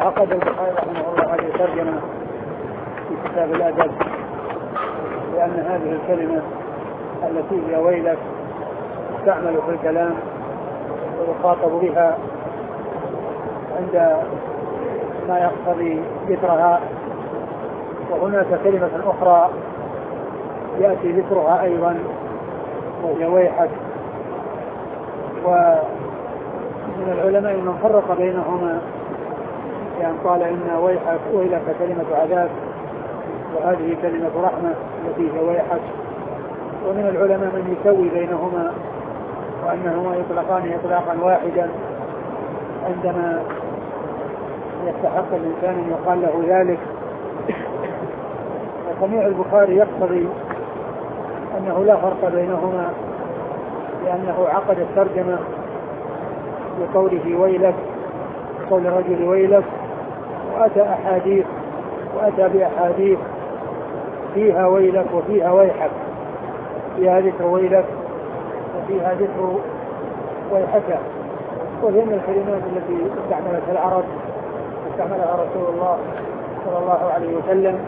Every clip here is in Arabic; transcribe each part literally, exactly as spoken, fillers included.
عقد البخاري رحمه الله هذه ترجمة في كتاب الأدب، لأن هذه الكلمة التي هي ويلك تستعمل في الكلام ويخاطب بها عند ما يقتضي ذكرها. وهناك كلمة أخرى يأتي ذكرها أيضا وهي ويحك. ومن العلماء من فرق بينهما، يعني قال إن ويحك ويلك كلمة عذاب وهذه كلمة رحمة التي هي ويحك. ومن العلماء من يسوي بينهما وأنهما يطلقان إطلاقا واحدا عندما يستحق الإنسان أن يقال له ذلك. وسميع البخاري يقتضي أنه لا فرق بينهما، لأنه عقد الترجمة بقوله ويلك، قول الرجل ويلك، وأتى أحاديث وأتى بأحاديث فيها ويلك وفيها ويحك، فيها ذكر ويلك وفيها ذكر ويحك. وهي من الكلمات التي استعملتها العرب استعملها رسول الله صلى الله عليه وسلم،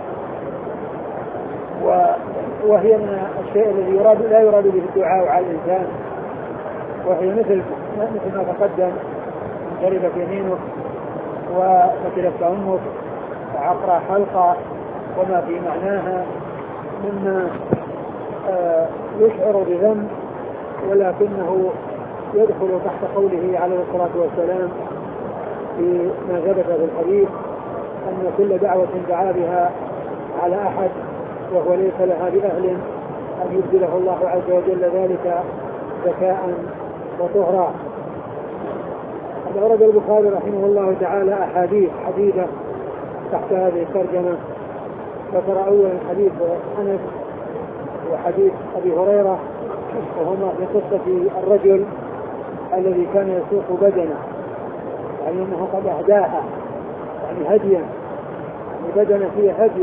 وهي من الشيء الذي يراد لا يراد به الدعاء على الإنسان، وهي مثل مثل ما تقدم: ضربت يمينك وقتلت أمك وعقر حلقة وما في معناها مما يشعر بذنب، ولكنه يدخل تحت قوله عليه الصلاة والسلام في ما ثبت في الحديث أن كل دعوة دعا بها على أحد وهو ليس لها بأهل أن يبدله الله عز وجل ذلك زكاء وطهرا. قد أورد البخاري رحمه الله تعالى أحاديث عديدة تحت هذه الترجمة. ذكر أولا حديث أنس وحديث أبي هريرة، وهما في قصة الرجل الذي كان يسوق بدنه، يعني أنه قد أهداها يعني هديا، يعني بدنه فيه هدي.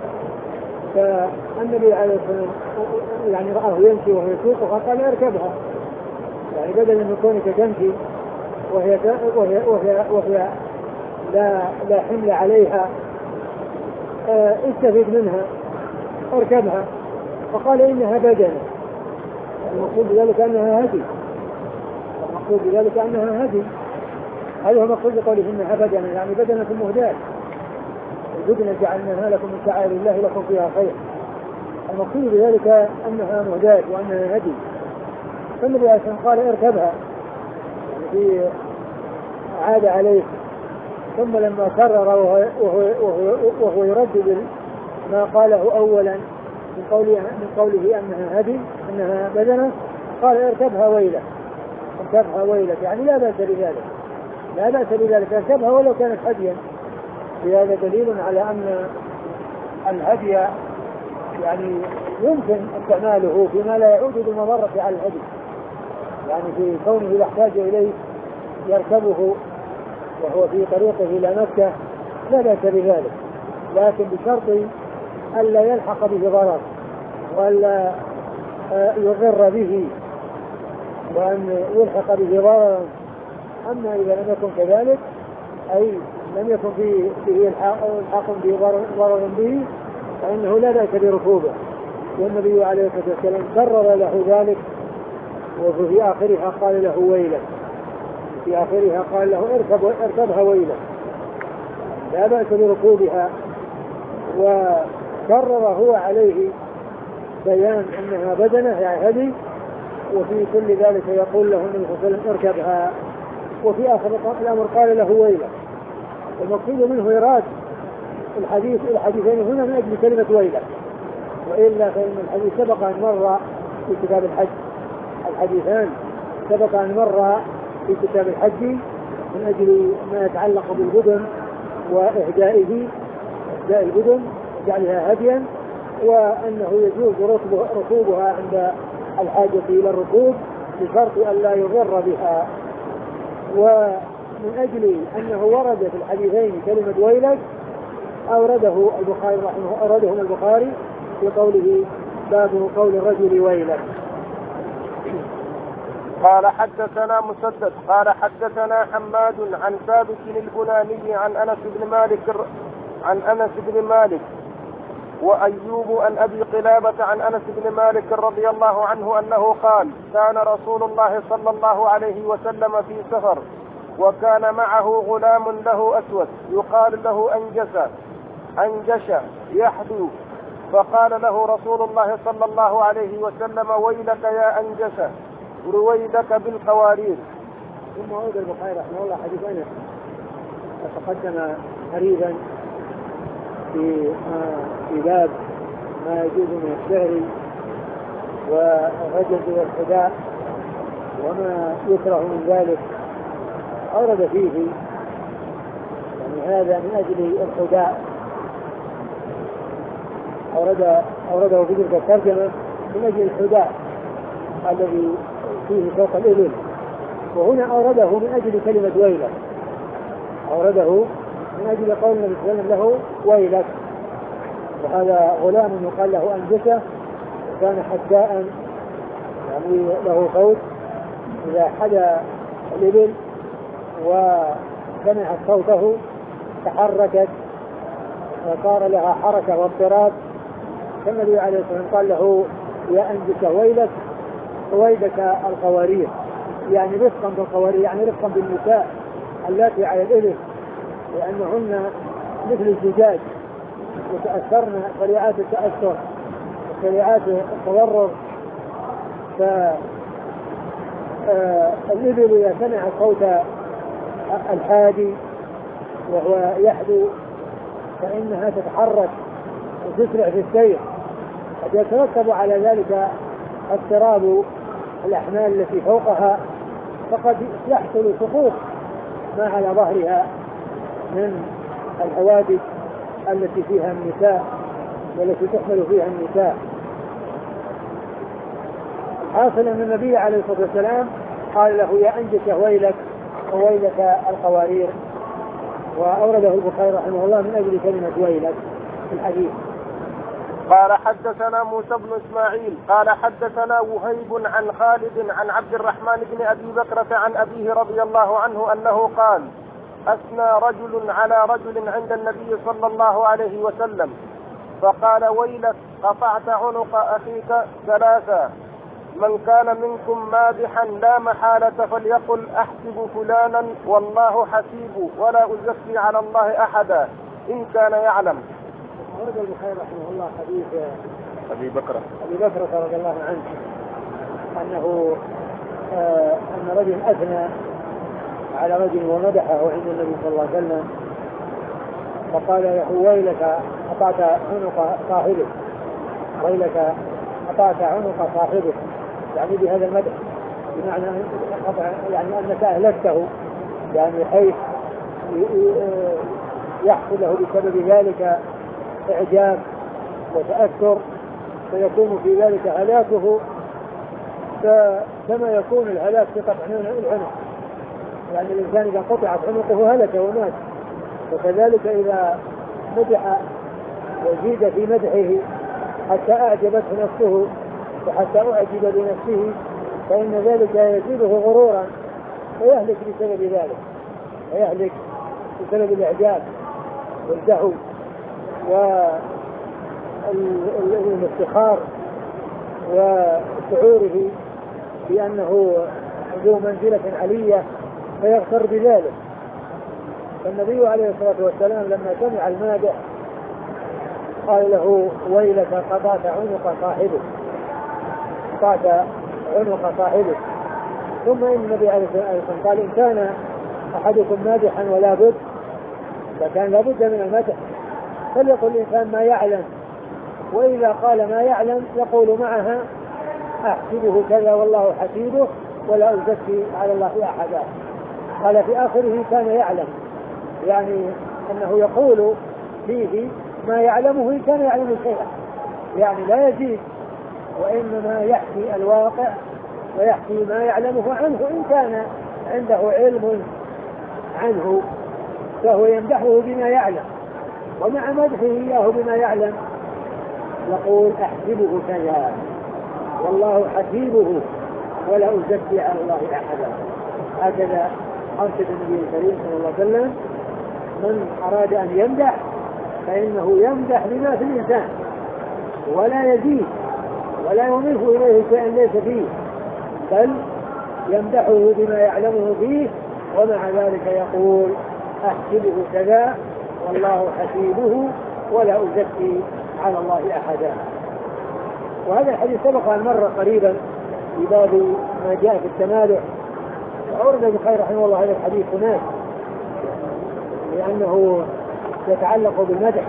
فالنبي عليه الصلاة والسلام يعني رآه يمشي وهو يسوقها قال اركبها، يعني بدل من كونك تمشي وهي وهي وهي, وهي لا لا حمل عليها اه استفيد منها اركبها. فقال إنها بدنة، المقصود بذلك أنها هدي، المقصود بذلك أنها هدي. هذا هو المقصود بقوله إنها بدنة، يعني بدنة مهداة. البدنة جعلناها لكم من شعائر الله لكم فيها خير. المقصود بذلك أنها مهداة وأنها هدي. فالنبي عليه الصلاة والسلام قال اركبها، يعني عاد عليه. ثم لما كرر وهو, وهو, وهو, وهو يردد ما قاله أولا من قوله, من قوله أنها هدي أنها بدنة، قال اركبها ويلك، اركبها ويلك، يعني لا بأس بذلك، لا بأس بذلك، اركبها ولو كانت هديا. هذا دليل على أن الهدي يعني يمكن استعماله فيما لا يعود بالمضرة على الهدي، يعني في كونه يحتاج إليه يركبه وهو في طريقه إلى مكة لا بأس بذلك، لكن بشرط ألا يلحق به ضرر وألا يضر به وأن يلحق به ضرر. أما إذا لم يكن كذلك، أي لم يكن فيه الحاق به ضرر به، فإنه لا بأس بركوبه. والنبي عليه الصلاة والسلام كرر له ذلك، وفي آخرها قال له ويلك، في آخرها قال له اركب اركبها ويلك، لا بأس بركوبها. وكرر هو عليه بيان أنها بدنة يعني هدي، وفي كل ذلك يقول له النبي صلى الله عليه وسلم اركبها. وفي آخر الأمر قال له ويلك. المقصود منه إيراد الحديث الحديثين هنا من أجل كلمة ويلك، وإلا فإن الحديث سبق أن مر في كتاب الحج، الحديثان سبق أن مر في كتاب الحج من أجل ما يتعلق بالبدن وإهدائه، إهداء البدن وجعلها هديا، وأنه يجوز ركوبها عند الحاجة إلى الركوب بشرط أن لا يضر بها. ومن أجل أنه ورد في الحديثين كلمة ويلك أورده البخاري رحمه أوردهم البخاري في قوله باب قول الرجل ويلك. قال حدثنا مسدد قال حدثنا حماد عن ثابت البناني عن أنس بن مالك عن أنس بن مالك وأيوب عن أبي قلابة عن أنس بن مالك رضي الله عنه أنه قال كان رسول الله صلى الله عليه وسلم في سفر وكان معه غلام له أسود يقال له أنجس أنجش يحدو فقال له رسول الله صلى الله عليه وسلم ويلك يا أنجس رويدك بالقوارير. ثم عود البخاري رحمه الله حديث أنس تقدم قريبا في في باب ما يجوز من الشعر والرجز والخداع وما يكره من ذلك أورد فيه يعني هذا من أجل الخداع أورد أورده في تلك الترجمة من أجل الخداع الذي فيه فوق الإبل وهنا أورده من أجل كلمة ويلك أورده من أجل قول النبي صلى الله عليه وسلم له ويلك. وهذا غلام يقال له أنجسة وكان حداء يعني له صوت إذا حدا الإبل وسمعت صوته تحركت وصار لها حركة واضطراب فالنبي عليه الصلاة والسلام قال له يا أنجسة ويلك رويدك القوارير يعني رفقا بالقوارير يعني رفقا بالنساء اللاتي على الإبل لأنهن مثل الزجاج يتأثرن سريعات التأثر سريعات التضرر فالإبل إذا سمع صوت الحادي وهو يحدو فإنها تتحرك وتسرع في السير قد يترتب على ذلك اضطراب الأحمال التي فوقها فقد يحصل سقوط ما على ظهرها من الحوادث التي فيها النساء والتي تحمل فيها النساء. حاصل أن النبي عليه الصلاة والسلام قال له يا أنجس ويلك وويلك القوارير وأورده البخاري رحمه الله من أجل كلمة ويلك في الحديث. قال حدثنا موسى بن إسماعيل قال حدثنا وهيب عن خالد عن عبد الرحمن بن أبي بكرة عن أبيه رضي الله عنه أنه قال أثنى رجل على رجل عند النبي صلى الله عليه وسلم فقال ويلك قطعت عنق أخيك ثلاثا من كان منكم مادحا لا محالة فليقل أحسب فلانا والله حسيب ولا أزكي على الله أحدا إن كان يعلم. ورد البخاري رحمه الله حديث أبي بكرة أبي بكرة رضي الله عنه أنه آه أن رجل أثنى على رجل ومدحه عند النبي صلى الله عليه وسلم فقال له ويلك قطعت عنق صاحبك ويلك قطعت عنق صاحبك يعني بهذا المدح بمعنى يعني أنك أهلكته يعني حيث يحصل له بسبب ذلك إعجاب وتأثر فيكون في ذلك هلاكه كما يكون الهلاك في قطع العنق يعني الإنسان إذا قطعت عنقه هلك ومات وكذلك إذا مدح وزيد في مدحه حتى أعجبته نفسه وحتى أعجب بنفسه فإن ذلك يزيده غرورا ويهلك بسبب ذلك ويهلك بسبب الإعجاب والزهو والافتخار وشعوره بأنه ذو منزلة علية فيغتر بذلك. فالنبي عليه الصلاة والسلام لما سمع المادح قال له ويلك قطعت عنق صاحبك قطعت عنق صاحبك. ثم إن النبي عليه الصلاة والسلام قال إن كان أحدكم مادحا ولا بد فكان لابد من المدح فليقل الإنسان ما يعلم وإذا قال ما يعلم يقول معها أحسبه كذا والله حسيبه ولا أزكي على الله أحدا. قال في آخره كان يعلم يعني أنه يقول فيه ما يعلمه إن كان يعلم شيئا يعني لا يزيد وإنما يحكي الواقع ويحكي ما يعلمه عنه إن كان عنده علم عنه فهو يمدحه بما يعلم ومع مدحه إياه بما يعلم يقول أحسبه كذا والله حسيبه ولا أزكي على الله أحدا. هكذا أرشد النبي الكريم صلى الله عليه وسلم: من أراد أن يمدح فإنه يمدح بما في الإنسان ولا يزيد ولا يضيف إليه شيئا ليس فيه، بل يمدحه بما يعلمه فيه، ومع ذلك يقول: أحسبه كذا والله حسيبه ولا أزكي على الله أحدا. وهذا الحديث سبق أن مر قريبا في باب ما جاء في التمادح، وأورد ابن القيم رحمه الله هذا الحديث هناك لأنه يتعلق بالمدح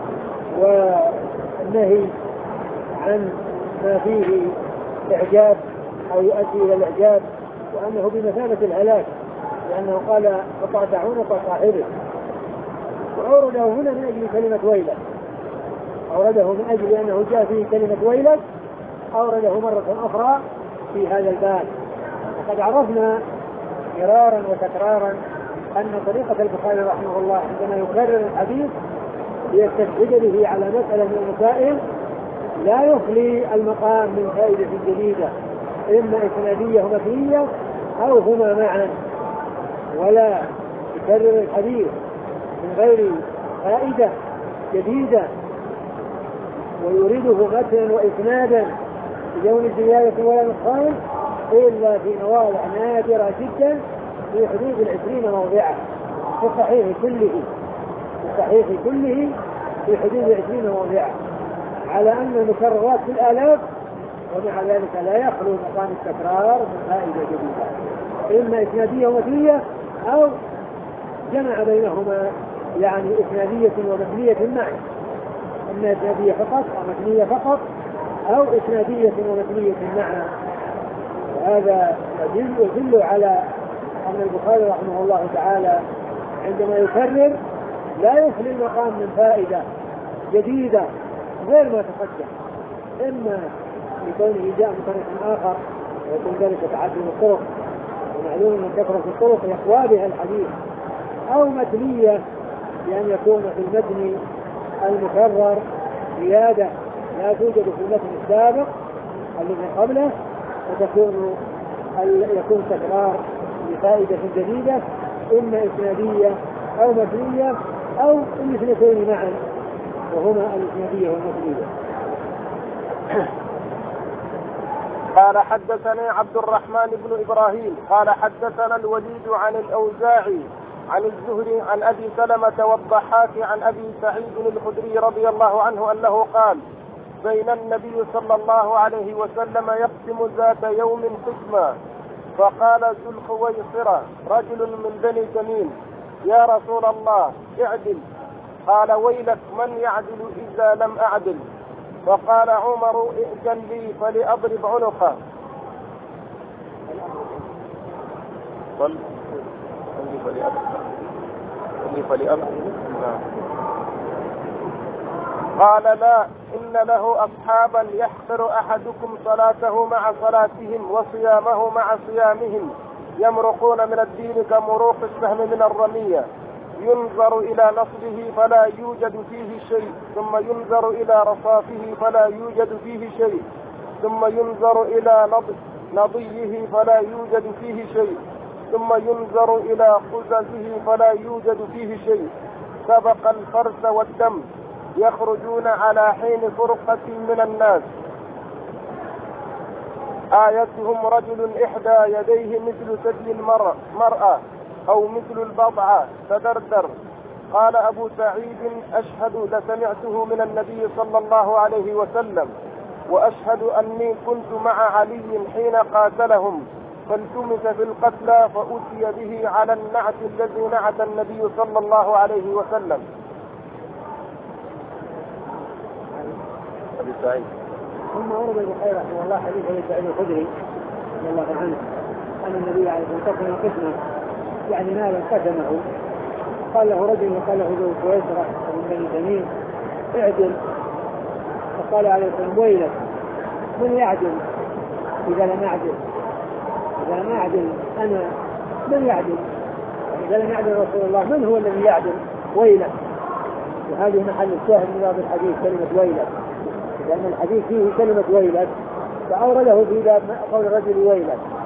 والنهي عن ما فيه إعجاب أو يؤدي إلى الإعجاب، وأنه بمثابة الهلاك، لأنه قال: فطعتعون صاحبه. وأورده هنا من أجل كلمة ويلك، أورده من أجل أنه جاء فيه كلمة ويلك، أورده مرة أخرى في هذا الباب. وقد عرفنا مرارا وتكرارا أن طريقة البخاري رحمه الله عندما يكرر الحديث ليستشهد به على مسألة من المسائل لا يخلي المقام من فائدة جديدة، إما إسنادية ومتنية أو هما معا، ولا يكرر الحديث من غير فائدة جديدة ويريده متنا وإسنادا بدون زيادة ولا نقصان إلا في مواضع نادرة جدا في حدود العشرين موضعا في الصحيح كله في الصحيح كله في حدود العشرين موضعا، على أن المكررات في الآلاف، ومع ذلك لا يخلو مقام التكرار من فائدة جديدة، إما إسنادية ومتنية أو جمع بينهما، يعني إسنادية ومتنية معا، إما إسنادية فقط أو متنية فقط أو إسنادية ومتنية معا. وهذا يدل على أن البخاري رحمه الله تعالى عندما يكرر لا يخلي المقام من فائدة جديدة غير ما تقدم، إما لكونه جاء من طريق آخر ويكون ذلك تعدد الطرق، ومعلوم أن كثرة الطرق يقوى بها الحديث، أو متنية لأن يكون في المتن المكرر زيادة لا توجد في المتن السابق الذي قبله، وتكون يكون تكرار لفائدة جديدة، إما إسنادية أو متنية أو الاثنتين معا، وهما الإسنادية والمتنية. قال: حدثني عبد الرحمن بن إبراهيم قال حدثنا الوليد عن الأوزاعي عن الزهري عن أبي سلمة والضحاك عن أبي سعيد الخدري رضي الله عنه أنه قال: بين النبي صلى الله عليه وسلم يقسم ذات يوم قسما، فقال ذو الخويصرة رجل من بني تميم: يا رسول الله اعدل. قال: ويلك من يعدل إذا لم أعدل؟ فقال عمر: ائذن لي فلأضرب عنقه. قل قال: لا، إن له أصحابا يحقر أحدكم صلاته مع صلاتهم وصيامه مع صيامهم، يمرقون من الدين كمروق السهم من الرمية، ينظر إلى نصبه فلا يوجد فيه شيء، ثم ينظر إلى رصافه فلا يوجد فيه شيء، ثم ينظر إلى نضيه فلا يوجد فيه شيء، ثم ينظر إلى قززه فلا يوجد فيه شيء، سبق الفرس والدم، يخرجون على حين فرقة من الناس، آيتهم رجل إحدى يديه مثل ثدي المرأة أو مثل البضعة تدردر. قال أبو سعيد: أشهد لسمعته من النبي صلى الله عليه وسلم، وأشهد أني كنت مع علي حين قاتلهم، فالتمس في القتلى فأتي به على النعت الذي نعت النبي صلى الله عليه وسلم. أبي سعيد. ثم ورد البخاري رحمه الله حديث أبي سعيد الخدري رضي الله عنه أن النبي عليه الصلاة والسلام قسمه، يعني مالا قسمه، قال له رجل وقال له ذو الخويصرة من بني تميم: اعدل. فقال عليه الصلاة: ويلك من يعدل إذا لم أعدل؟ إذا لم أعدل أنا من يعدل؟ إذا لم يعدل رسول الله من هو الذي يعدل؟ ويلك. وهذه محل الشاهد من باب الحديث كلمة ويلك، لأن الحديث فيه كلمة ويلك، فأورده في باب قول الرجل ويلك.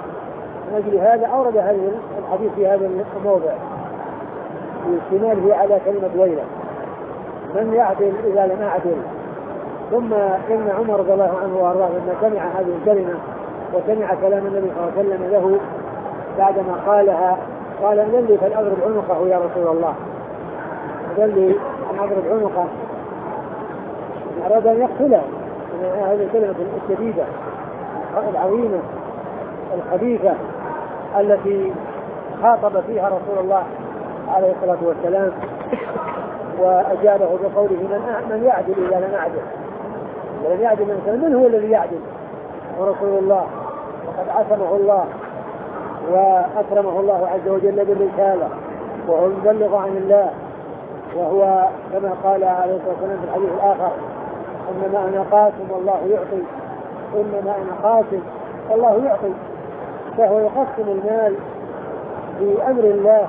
من أجل هذا أورد هذا الحديث في هذا الموضع باستناده على كلمة ويلة من يعدل إذا لم أعدل. ثم إن عمر رضي الله عنه وأرضاه لما سمع هذه الكلمة وسمع كلام النبي صلى الله عليه وسلم له بعدما قالها قال أذن لي فلأضرب عنقه يا رسول الله، أذن لي أن أضرب عنقه، أراد أن يقتله. هذه الكلمة الشديدة العظيمة الخبيثة التي خاطب فيها رسول الله عليه الصلاة والسلام وأجابه بقوله من, من يعدل إذا لم أعدل. من يعدل من, من هو الذي يعدل؟ ورسول الله وقد عصمه الله وأكرمه الله عز وجل بالرسالة وهو المبلغ عن الله، وهو كما قال عليه الصلاة والسلام في الحديث الآخر إنما أنا قاسم والله يعطي، إنما أنا قاسم والله يعطي. فهو يقسم المال بأمر الله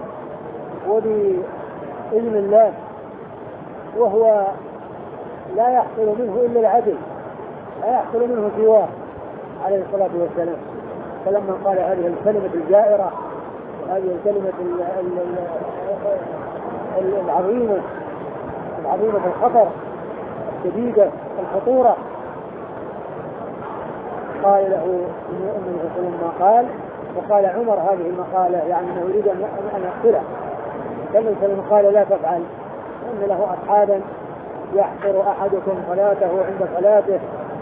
وبإذن الله، وهو لا يحصل منه إلا العدل، لا يحصل منه سواه عليه الصلاة والسلام. فلما قال هذه الكلمة الجائرة وهذه الكلمة العظيمة العظيمة الخطر الشديدة الخطورة قال له النبي صلى الله عليه وسلم ما قال. وقال عمر هذه المقالة يعني أنه يريد أن يقتله. النبي صلى الله عليه وسلم قال لا تفعل، إن له أصحابا يحقر أحدكم صلاته عند صلاته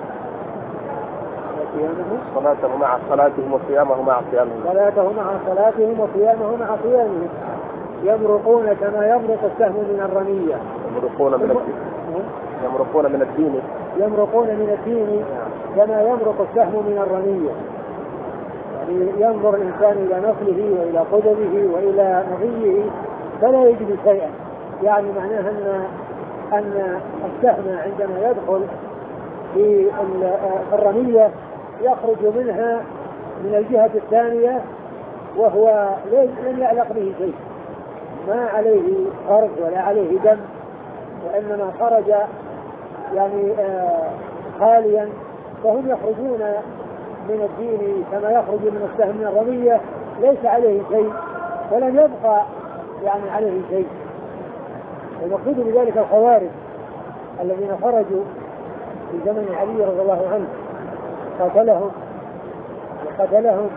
صلاته مع صلاتهم وصيامه مع صيامهم صلاته مع صلاتهم وصيامه مع صيامهم يمرقون كما يمرق السهم من الرمية. يمرقون من الدين يمرقون من الدين يمرقون من الدين كما يمرق السهم من الرمية. يعني ينظر الإنسان إلى نصله وإلى قدره وإلى نظيه فلا يجد شيئا. يعني معناه أن أن السهم عندما يدخل في الرمية يخرج منها من الجهة الثانية وهو لم يعلق به شيء، ما عليه خرج ولا عليه دم، وإنما خرج يعني آه خاليا. فهم يخرجون من الدين كما يخرج من السهم من الرمية ليس عليه شيء ولم يبقى يعني عليه شيء. المقصود بذلك الخوارج الذين خرجوا في زمن علي رضي الله عنه قتلهم وقتلهم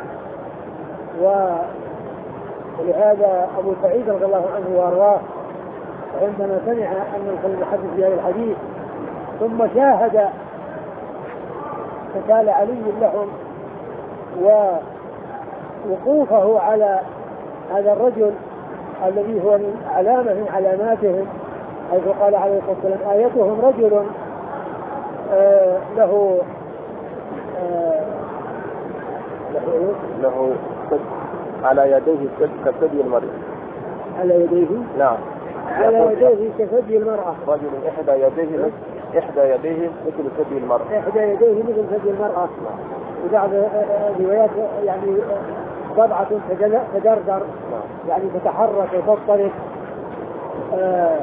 ولهذا أبو سعيد رضي الله عنه وأرضاه عندما سمع أن الخليل يحدث بهذا الحديث ثم شاهد قتال علي لهم ووقوفه على هذا الرجل الذي هو من علامة من علاماتهم، حيث قال عليه الصلاة والسلام آيتهم رجل آه له آه له له على يديه كثدي المرأة. على يديه نعم على يديه كثدي المرأة. رجل إحدى يديه إحدى يديه مثل ثدي المرأة. إحدى يديه مثل ثدي المرأة. وبعض الروايات يعني ضبعة تدردر يعني تتحرك وتضطرب. آه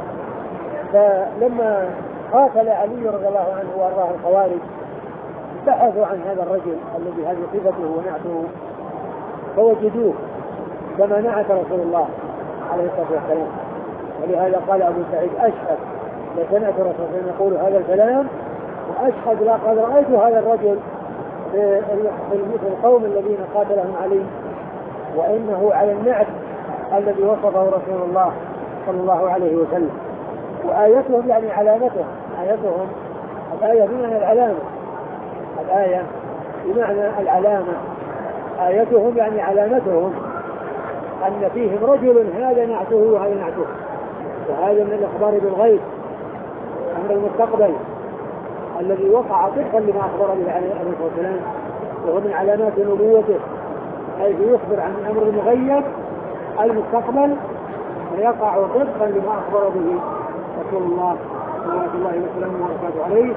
فلما قاتل علي رضي الله عنه وارضاه الخوارج بحثوا عن هذا الرجل الذي هذه صفته ونعته فوجدوه كما نعت رسول الله عليه الصلاة والسلام. ولهذا قال أبو سعيد أشهد لسمعت رسول الله يقول هذا الكلام وأشهد لقد رأيت هذا الرجل في القوم الذين قاتلهم علي وإنه على النعت الذي وصفه رسول الله صلى الله عليه وسلم. وآيتهم يعني علامتهم، آيتهم الآية بمعنى العلامة، الآية بمعنى العلامة، آيتهم يعني علامتهم أن فيهم رجل هذا نعته وهذا نعته. وهذا من الإخبار بالغيب أمر المستقبل الذي وقع طبقا لما أخبر به عليه الصلاة والسلام، وهو من علامات نبوته حيث يخبر عن الأمر المغيب المستقبل ويقع طبقا لما أخبر به رسول الله صلى الله عليه وسلم وبركاته عليه.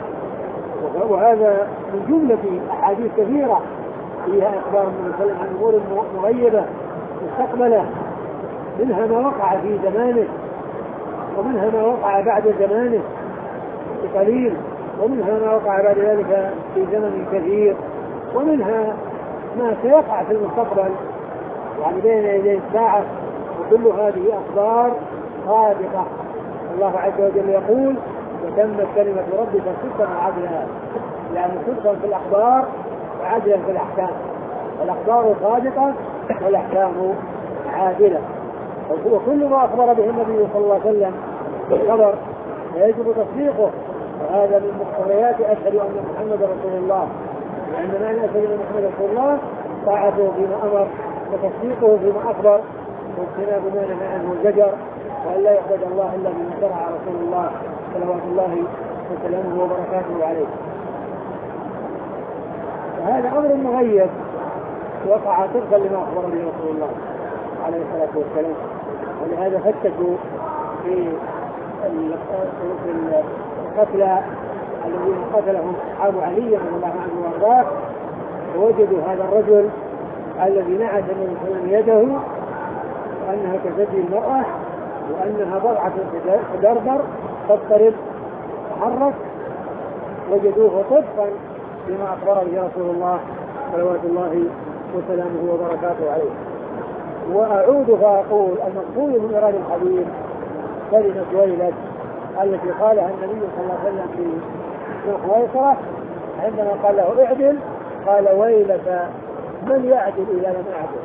وهذا من جملة أحاديث كثيرة فيها إخبار النبي صلى الله عليه وسلم عن أمور مغيبة مستقبلة، منها ما وقع في زمانه ومنها ما وقع بعد زمانه بقليل ومنها ما وقع بعد ذلك في زمن كثير ومنها ما سيقع في المستقبل يعني بين يدي الساعة، وكل هذه أخبار صادقة. الله عز وجل يقول وتمت كلمة ربك صدقا وعدلا، يعني صدقا في الأخبار وعدلا في الأحكام. الأخبار صادقة والأحكام عادلة، وكل ما أخبر به النبي صلى الله عليه وسلم بالخبر يجب تصديقه، وهذا من مقتضيات أشهد أن محمد رسول الله. لأن معنى أشهد أن محمد رسول الله طاعته فيما أمر وتصديقه فيما أخبر واجتناب ما نهى عنه الزجر، وأن لا يعبد الله إلا بما شرع رسول الله صلوات الله وسلامه وبركاته عليه. وهذا أمر مغيب وقع طبقا لما أخبر به رسول الله عليه الصلاة والسلام. ولهذا فتشوا في القتلى الذين قتلهم أصحاب علي رضي الله عنه وارضاه، ووجدوا هذا الرجل الذي نعت النبي صلى الله عليه وسلم يده وأنها كثدي المرأة وأنها بضعة تدربر تضطرب تحرك، وجدوه طبقا بما أخبر به رسول الله صلوات الله وسلامه وبركاته عليه. وأعود فأقول المقصود من إيراد الحديث كلمة ويلك التي قالها النبي صلى الله عليه وسلم في خويصرة عندما قال له اعدل، قال ويلك من يعدل إذا لم أعدل.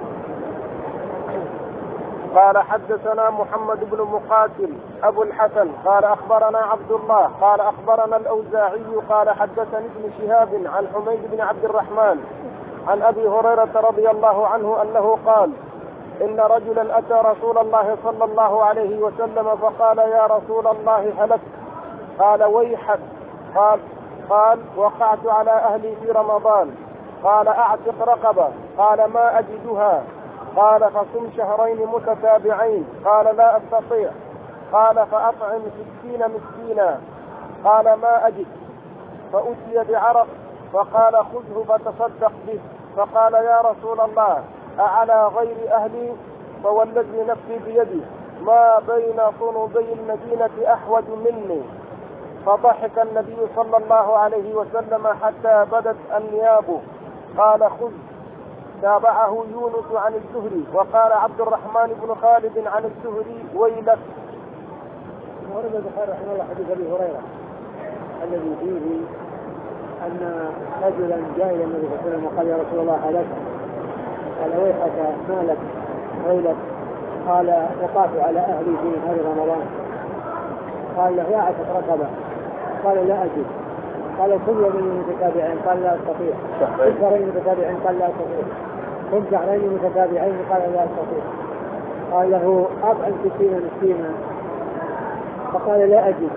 قال حدثنا محمد بن مقاتل أبو الحسن قال أخبرنا عبد الله قال أخبرنا الأوزاعي قال حدثني ابن شهاب عن حميد بن عبد الرحمن عن أبي هريرة رضي الله عنه أنه قال إن رجلا أتى رسول الله صلى الله عليه وسلم فقال يا رسول الله هلكت. قال ويحك. قال قال وقعت على أهلي في رمضان. قال أعتق رقبة. قال ما أجدها. قال فصم شهرين متتابعين. قال لا أستطيع. قال فأطعم ستين مسكينا. قال ما أجد. فأتي بعرق فقال خذه فتصدق به. فقال يا رسول الله أعلى غير أهلي؟ فوالذي نفسي بيده ما بين صنوبي المدينة أحوج مني. فضحك النبي صلى الله عليه وسلم حتى بدت أنيابه. قال خذ. تابعه يونس عن الزهري وقال عبد الرحمن بن خالد عن الزهري ويلك. ورد البخاري رحمه الله حديث أبي هريرة الذي فيه أن رجلا جاء إلى النبي صلى الله عليه وسلم وقال يا رسول الله هلكت. قال ويحك مالك ويلك. قال وقعت على أهلي في نهار رمضان. قال له يا أعتق رقبة. قال لا أجد. قال خذ يومين متتابعين. قال لا أستطيع. خذ شهرين متتابعين. قال لا أستطيع. خذ شهرين متتابعين. قال لا أستطيع. قال له أطعم ستين مسكينا. فقال لا أجد.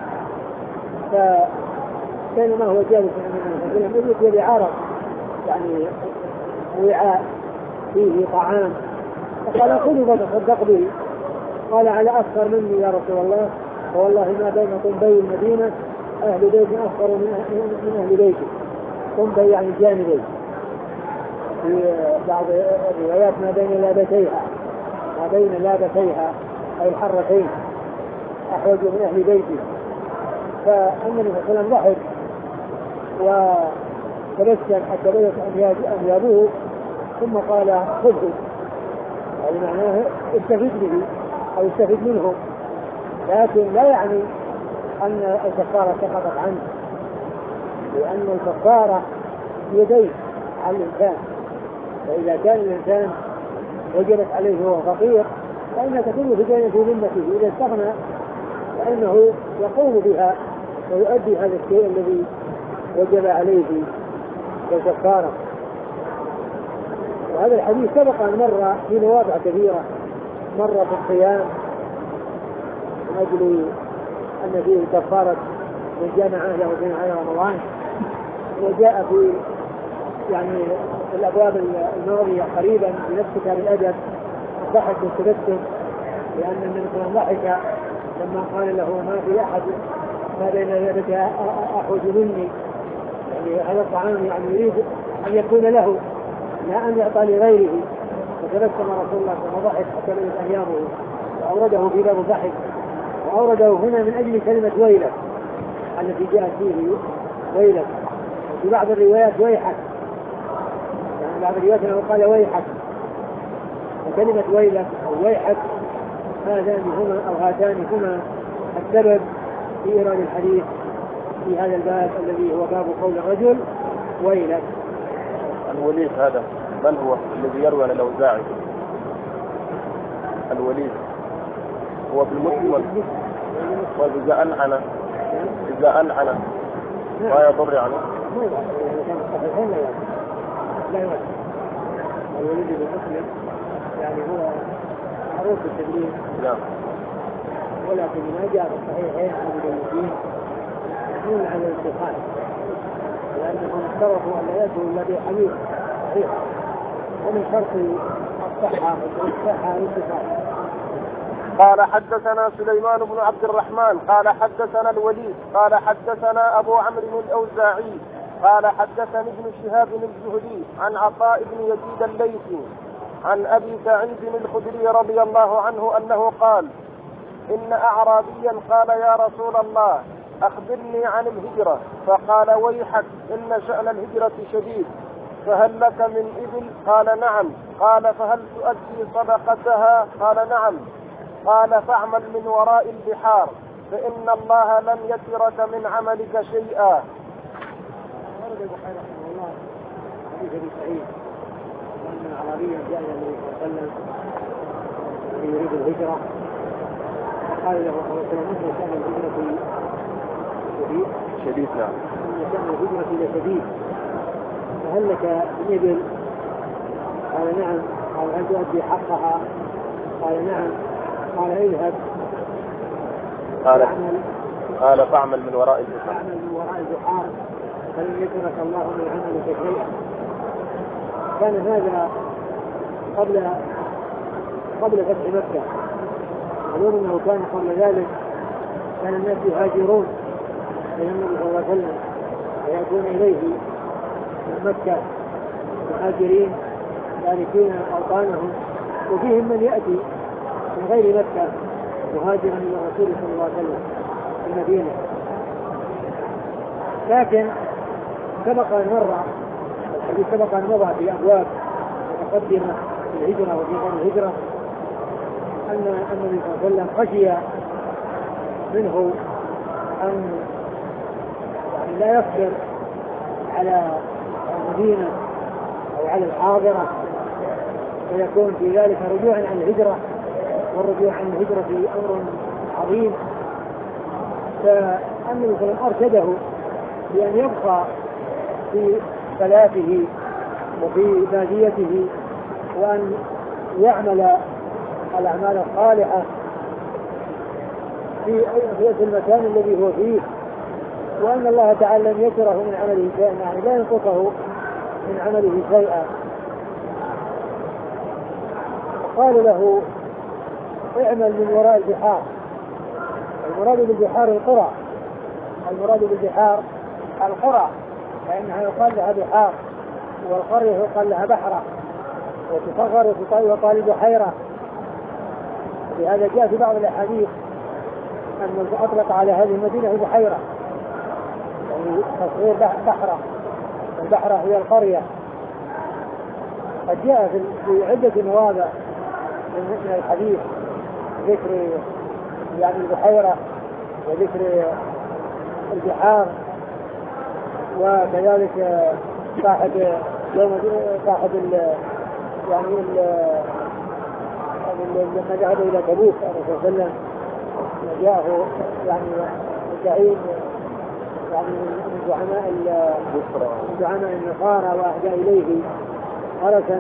فبينما هو جالس عند النبي صلى الله عليه وسلم بعرق يعني وعاء فيه طعام، فقال خذوا فتصدق به. قال على أفقر مني يا رسول الله، والله ما بين طنبي المدينة أهل بيت أفقر من أهل بيتي. طنبي يعني جانبي، في بعض الروايات ما بين لابتيها، ما بين لابتيها أي الحرتين أحوج من أهل بيتي. فالنبي صلى الله عليه وسلم ضحك وتبسم حتى بدت أنيابه ثم قال خذه، يعني معناه استفيد به أو استفيد منه، لكن لا يعني أن الكفارة سقطت عنه، لأن الكفارة يديه على الإنسان. فإذا كان الإنسان وجبت عليه وهو فقير فإنها تكون في جانب ذمته، إذا استغنى فإنه يقوم بها ويؤدي هذا الشيء الذي وجب عليه كالكفارة. وهذا الحديث سبق أن مر في مواضع كثيرة، مر في الصيام من أجل أن فيه كفارة من جامع أهله في نهار رمضان، وجاء في يعني الأبواب الماضية قريبا بنفس كتاب الأدب ضحك والتبسم، لأن النبي صلى الله عليه وسلم ضحك لما قال له ما في أحد ما بين يدك أحوج مني، يعني هذا الطعام يعني يريد أن يكون له لا أن يعطى لغيره. فتبسم رسول الله صلى الله عليه وسلم ضحك حتى بدت أنيابه، وأورده في باب الضحك، وأورده هنا من أجل كلمة ويلك التي جاءت فيه ويلك. في بعض الروايات ويحك، يعني بعض الروايات أنه قال ويحك، وكلمة ويلك أو ويحك هذان هما أو هاتان هما السبب في إيراد الحديث في هذا الباب الذي هو باب قول الرجل ويلك. الوليد هذا من هو الذي يروي عن الأوزاعي؟ الوليد هو بالمسلم وإذا أنعن إذا أنعن ما يضر يعني ما يضر كان الصحيحين لا يضر لا يضر الوليد بالمسلم يعني هو معروف بالتدليس نعم ولكن ما جاء في الصحيحين عن المدلسين يحملون على الانتقال لأنهم اشترطوا أن لا يأتوا إلا بحديث صحيح ومن شرط الصحة والصحة الانتقال. قال حدثنا سليمان بن عبد الرحمن قال حدثنا الوليد قال حدثنا أبو عمرو الأوزاعي قال حدثني ابن شهاب الزهري عن عطاء بن يزيد الليثي عن أبي سعيد الخدري رضي الله عنه أنه قال إن أعرابيا قال يا رسول الله أخبرني عن الهجرة فقال ويحك إن شأن الهجرة شديد فهل لك من إبل؟ قال نعم. قال فهل تؤدي صدقتها؟ قال نعم. قال فاعمل من وراء البحار فإن الله لن يترك من عملك شيئا. ورد البخاري رحمه الله حديث أبي سعيد أن أعرابيا جاء إلى النبي صلى الله عليه وسلم يريد الهجرة فقال له صلى الله عليه وسلم إن شأن الهجرة شديد شديد نعم إن شأن الهجرة لشديد فهل لك من إبل؟ قال نعم. قال هل تؤدي حقها؟ قال نعم. قال اذهب قال قال فاعمل من وراء البحار فاعمل من وراء البحار فلن يترك الله من عملك شيئا. كان هذا قبل قبل فتح مكة معلوم انه كان قبل ذلك كان الناس يهاجرون الى النبي صلى الله عليه وسلم ويأتون اليه من مكة مهاجرين تاركين اوطانهم وفيهم من يأتي من غير مكة مهاجرا الى الرسول صلى الله عليه وسلم في المدينة. لكن سبق ان مر الحديث سبق ان مضى في ابواب متقدمة في الهجرة وفي غير الهجرة ان النبي صلى الله عليه وسلم خشي منه ان يعني لا يصبر على المدينة او على الحاضرة ويكون في ذلك رجوعا عن الهجرة والرجوع عن الهجرة أمر عظيم. فالنبي صلى الله عليه وسلم أرشده بأن يبقى في صلاته وفي باديته وأن يعمل الأعمال الصالحة في في المكان الذي هو فيه وأن الله تعالى لم يتره من عمله شيئا يعني لا ينقصه من عمله شيئا. قال له اعمل من وراء البحار. المراد بالبحار القرى المراد بالبحار القرى فإنها يقال لها بحار والقرية يقال لها بحرة وتصغر ويقال بحيرة. لهذا جاء في بعض الأحاديث أن أطلق على هذه المدينة البحيرة يعني تصغير بحرة. البحرة هي القرية. قد جاء في عدة مواضع من الحديث ذكر يعني البحيرة وذكر البحار وكذلك صاحب يوم صاحب ال يعني لما ذهب إلى تبوك الرسول صلى الله عليه وسلم جاءه يعني زعيم يعني من زعماء من زعماء النصارى وأهدى إليه فرسا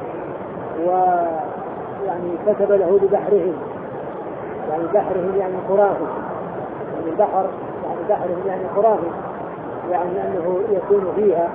ويعني كتب له ببحرهم يعني بحرهم يعني قراهم يعني البحر يعني بحرهم يعني قراهم يعني أنه يكون فيها.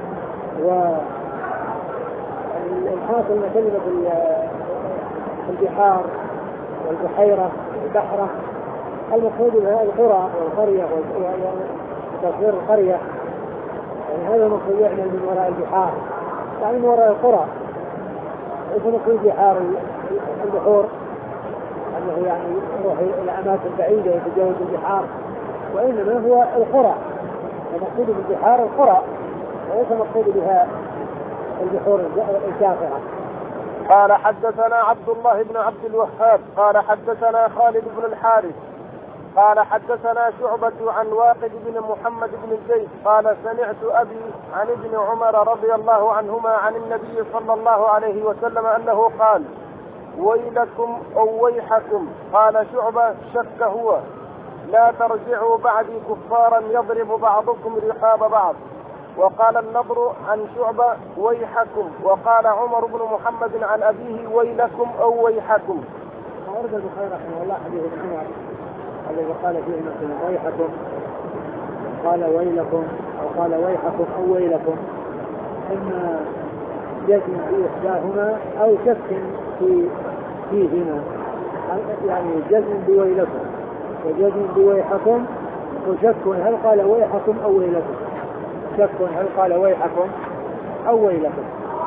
والحاصل من كلمة البحار والبحيرة والبحرة المقصود بها القرى والقرية وتصوير القرية يعني هذا المقصود يعمل من وراء البحار يعني من وراء القرى. ليس مقصود بحار البحور أنه يعني يروح إلى أماكن بعيدة يتجاوز البحار وإنما هو القرى. المقصود بالبحار القرى وليس مقصود بها البحور الكافرة. قال حدثنا عبد الله بن عبد الوهاب قال حدثنا خالد بن الحارث قال حدثنا شعبة عن واقد بن محمد بن زيد قال سمعت أبي عن ابن عمر رضي الله عنهما عن النبي صلى الله عليه وسلم أنه قال ويلكم أو ويحكم. قال شعبة شك هو لا ترجعوا بعدي كفارا يضرب بعضكم رقاب بعض. وقال النضر عن شعبة ويحكم. وقال عمر بن محمد عن أبيه ويلكم أو ويحكم. ورد البخاري رحمه الله حديث ابن عمر الذي قال فيه مثلا ويحكم قال ويلكم أو قال ويحكم أو ويلكم، إما جزم في إحداهما أو شك في فيهما، يعني جزم بويلكم وجزم بويحكم وشك هل قال ويحكم أو ويلكم، شك هل قال ويحكم أو ويلكم.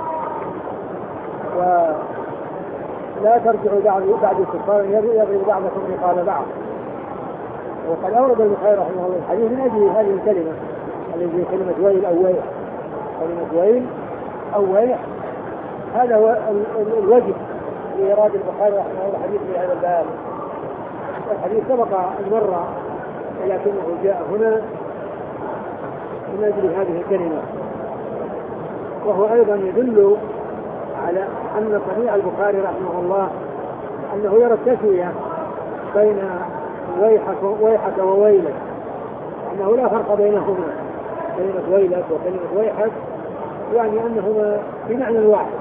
ولا ترجعوا بعد بعد الكفار يضرب بعضكم رقاب بعض. وقد أورد البخاري رحمه الله الحديث من أجل هذه الكلمة التي كلمة ويل أو ويح، كلمة ويل أو ويح هذا هو الوجه لإرادة البخاري رحمه الله الحديث في هذا الباب. الحديث سبق المرة ولكنه جاء هنا من أجل هذه الكلمة، وهو أيضا يدل على أن صنيع البخاري رحمه الله أنه يرى التسوية بين ويحك ويحك وويلك، أنه لا فرق بينهما، كلمة ويلك وكلمة ويحك يعني أنهما بمعنى واحد.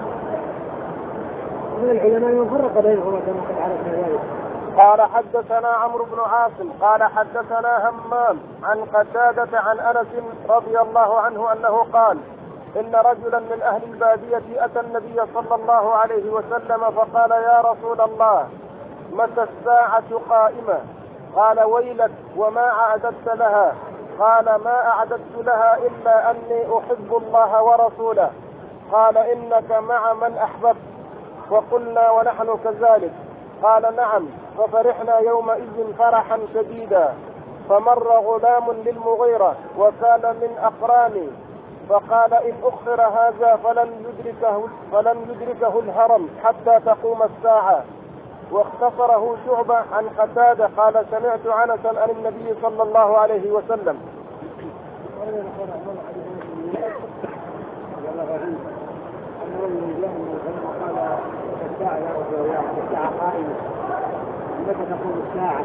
من العلماء من فرق بينهما كما قد عرفنا ذلك. قال حدثنا عمرو بن عاصم قال حدثنا همام عن قتادة عن أنس رضي الله عنه أنه قال إن رجلا من أهل البادية أتى النبي صلى الله عليه وسلم فقال يا رسول الله متى الساعة قائمة؟ قال ويلك وما أعددت لها؟ قال ما أعددت لها إلا أني أحب الله ورسوله. قال إنك مع من أحببت. وقلنا ونحن كذلك. قال نعم. ففرحنا يومئذ فرحا شديدا. فمر غلام للمغيرة وكان من أقراني فقال إن أخر هذا فلن يدركه, فلن يدركه الهرم حتى تقوم الساعة. واختصره شعبة عن قتادة قال سمعت أنسا عن النبي صلى الله عليه وسلم. متى تقوم الساعة؟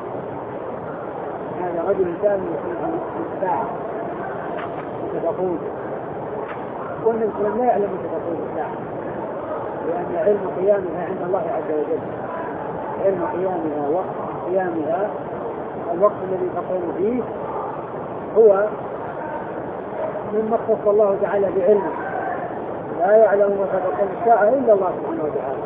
هذا رجل ثاني يقول الساعة متى تقوم، والنبي لا يعلم متى تقوم الساعة، لأن علم قيامها عند الله عز وجل. علم قيامها وقت قيامها الوقت الذي تقوم فيه هو مما اختص الله تعالى بعلمه، لا يعلم متى تقوم الساعة إلا الله سبحانه وتعالى.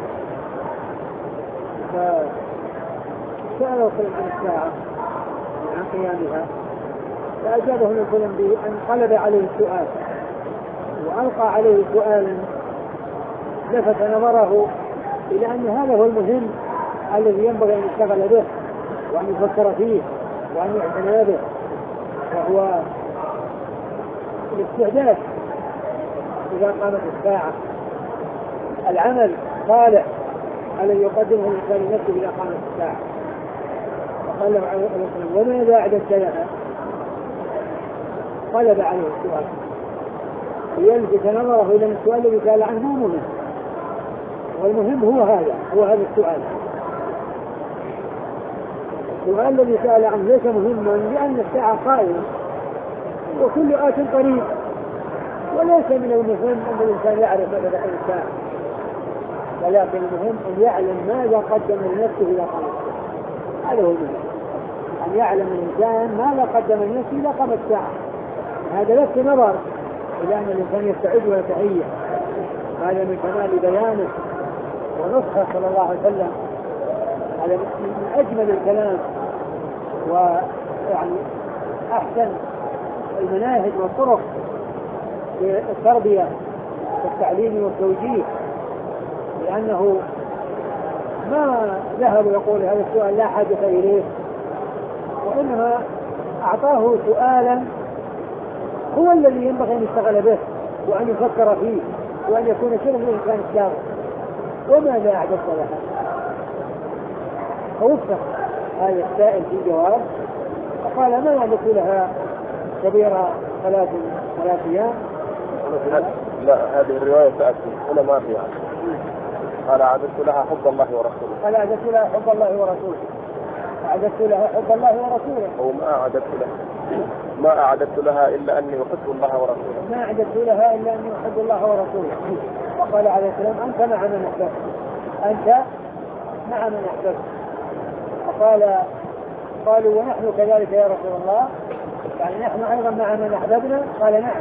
فسأله عن الساعة عن قيامها فأجابه ابن القيم بأن قلب عليه السؤال وألقى عليه سؤالا لفت نظره إلى أن هذا هو المهم الذي ينبغي أن يشتغل به وأن يفكر فيه وأن يعتنى به، وهو الاستعداد إذا قامت الساعة، العمل صالح الذي يقدمه الإنسان لنفسه إذا قامت الساعة. فقال له عليه الصلاة والسلام وماذا أعددت لها؟ قلب عليه السؤال ليلفت نظره إلى السؤال الذي سأل عنه مو مهم، والمهم هو هذا هو هذا السؤال. السؤال الذي سأل عنه ليس مهما لأن الساعة قائمة وكل آت قريب، وليس من المهم أن الإنسان يعرف ماذا تقول الساعة، ولكن المهم أن يعلم ماذا قدم لنفسه إذا قام الساعة. هذا هو المهم، أن يعلم الإنسان ماذا قدم لنفسه إذا قام الساعة. هذا لفت نظر إلى أن الإنسان يستعد ويتهيأ، هذا من كمال بيانه ونصحه صلى الله عليه وسلم. هذا من أجمل الكلام ويعني أحسن المناهج والطرق في التربية والتعليم والتوجيه، لأنه ما ذهب يقول هذا السؤال لا حاجة إليه، وإنما أعطاه سؤالا هو الذي ينبغي أن يشتغل به وأن يفكر فيه وأن يكون شغل الإنسان الشاغل. وماذا أعددت لها؟ فوفق هذا السائل في جواب فقال ما أعددت لها كبيرة ثلاث ثلاث أيام. لا هذه الرواية تأتي هنا ما فيها. قال أعددت لها حب الله ورسوله. قال أعددت لها حب الله ورسوله. أعددت لها حب الله ورسوله. أو ما أعددت لها ما أعددت لها إلا أني أحب الله ورسوله. ما أعددت لها إلا أني أحب الله ورسوله. وقال عليه السلام أنت مع من أحببت. أنت مع من أحببت. فقال قالوا ونحن كذلك يا رسول الله يعني نحن أيضا مع من أحببنا. قال نعم.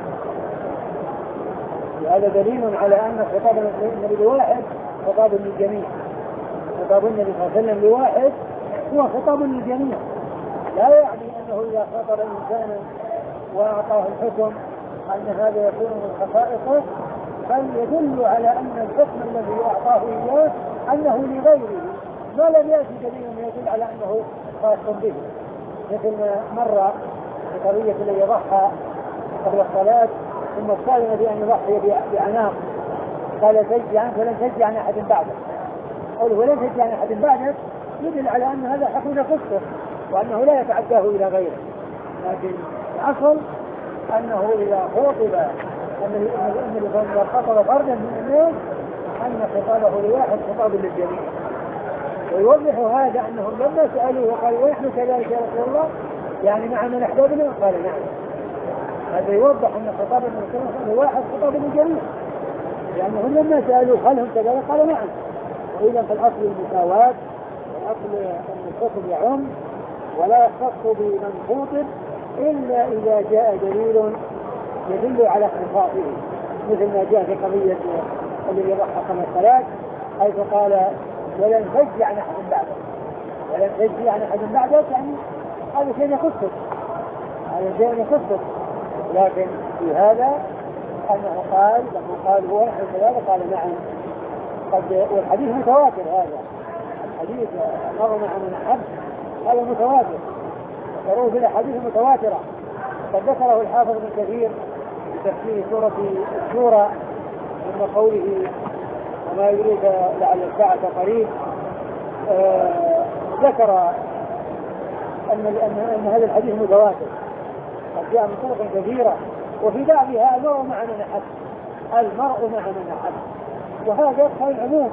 وهذا دليل على أن خطاب النبي لواحد خطاب للجميع. خطاب النبي صلى الله عليه وسلم لواحد هو خطاب للجميع لا يعني أنه إذا خاطب إنسانا وأعطاه الحكم أن هذا يكون من خصائصه بل يدل على أن الحكم الذي أعطاه إياه أنه لغيره ما لم يأتي دليل يدل على أنه خاص به مثل ما مر في قضية الذي ضحى قبل الصلاة ثم استأذن بأن يضحي بعناق قال تجزي عنك ولن تجزي عن أحد بعدك. قوله ولن تجزي عن أحد بعدك يدل على أن هذا حكم خصه وأنه لا يتعداه إلى غيره. لكن الأصل أنه إذا خاطب أنه إذا خاطب فردا من الناس أن خطابه لواحد خطاب للجميع. ويوضح هذا أنهم لما سألوه وقالوا ونحن كذلك يا رسول الله يعني مع من أحببنا قال نعم. هذا يوضح أن خطاب النبي لواحد خطاب للجميع لأنهم لما سألوه هل هم كذلك قال نعم. وإذا في الأصل المساواة والأصل أن الحكم يعم ولا يختص بمن خاطب إلا إذا جاء دليل يدل على خصائصه مثل ما جاء في قضية الذي يضحى قبل الصلاة حيث قال ولن تجزي عن أحد بعدك. ولن تجزي عن أحد بعدك يعني هذا شيء يخصك هذا شيء يخصك. لكن في هذا أنه قال لما قال هو نحن كذلك قال نعم. قد والحديث متواتر هذا الحديث مر مع من أحب هذا متواتر ضروري في الأحاديث المتواترة. قد ذكره الحافظ ابن كثير في تفسير سورة الشورى من قوله وما يريد لعل الساعة قريب آه ذكر أن, أن, أن هذا الحديث متواتر قد جاء من طرق كثيرة وفي بعضها المرء مع من أحب المرء مع من أحب وهذا يدخل العموم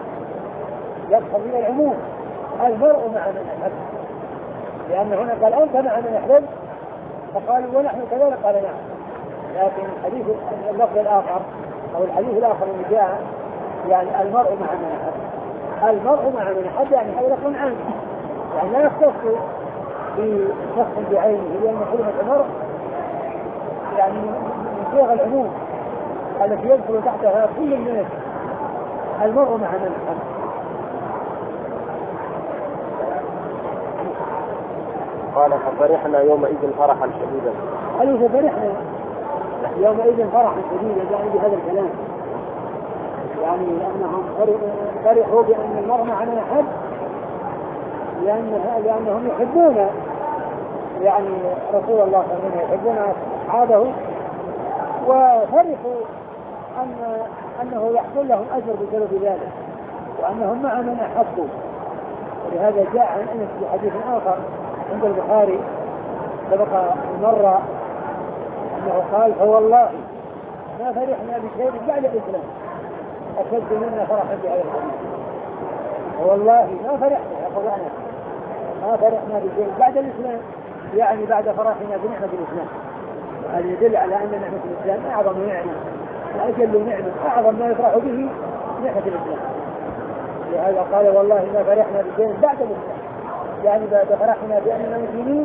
يدخل إلى العموم المرء مع من أحب لأن هنا قال أنت مع من أحب فقالوا ونحن كذلك قال نعم. لكن الحديث اللفظ الآخر أو الحديث الآخر اللي جاء يعني المرء مع من أحب المرء مع من أحب يعني هذا يكون عنه يعني لا يختص بشخص بعينه لأن كلمة المرء يعني من صيغ العموم التي يدخل تحتها كل الناس المرء مع من أحب. قال ففرحنا يومئذ فرحا شديدا. قالوا ففرحنا يومئذ فرحا شديدا يعني بهذا الكلام يعني لأنهم فرحوا بأن المرء مع من أحب لأن لأنهم يحبون يعني رسول الله صلى الله عليه وسلم يحبون أصحابه وفرحوا أن أنه يحصل لهم أجر بسبب ذلك وأنهم مع من أحبوا. ولهذا جاء عن أنس في حديث آخر عند البخاري سبق مرة أنه قال فوالله ما فرحنا بشيء بعد الإسلام أشد منا فرحا بهذا الحديث. والله ما فرحنا يقول أنا ما فرحنا بشيء بعد الإسلام يعني بعد فرحنا بنعمة الإسلام. هذا يدل على أن نعمة الإسلام أعظم نعمة وأجل نعمة أعظم ما يفرح به نعمة الإسلام. لهذا قال والله ما فرحنا بشيء بعد الإسلام يعني بعد فرحنا بأننا مسلمين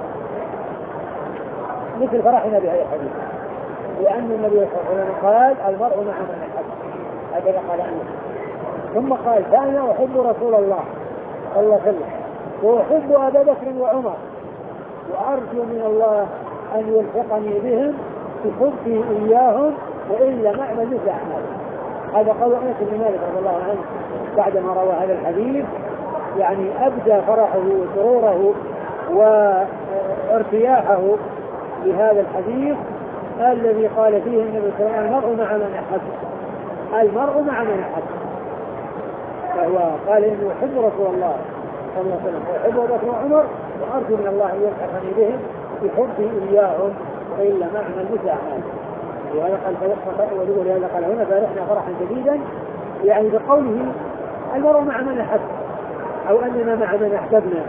مثل فرحنا بهذا الحديث لأن النبي صلى الله عليه وسلم قال المرء مع من أحب هذا قال أنه ثم قال فأنا أحب رسول الله صلى الله عليه وسلم وأحب أبا بكر وعمر وأرجو من الله أن يلحقني بهم بحبي إياهم وإن لم أعمل مثل أعمالهم. هذا قول أنس بن مالك رضي الله عنه بعدما روى هذا الحديث يعني أبدى فرحه وسروره وارتياحه لهذا الحديث الذي قال فيه النبي صلى الله عليه وسلم المرء مع من أحب المرء مع من أحب. فهو قال إنه يحب رسول الله صلى الله عليه وسلم ويحب أبو بكر وعمر وأرجو من الله أن يلحقني بهم بحبه إياهم وإلا ما عمل مثل أعمال. ولهذا قال ولهذا قال هنا فرحنا فرحا شديدا، يعني بقوله المرء مع من أحب أو أننا مع من أحببنا.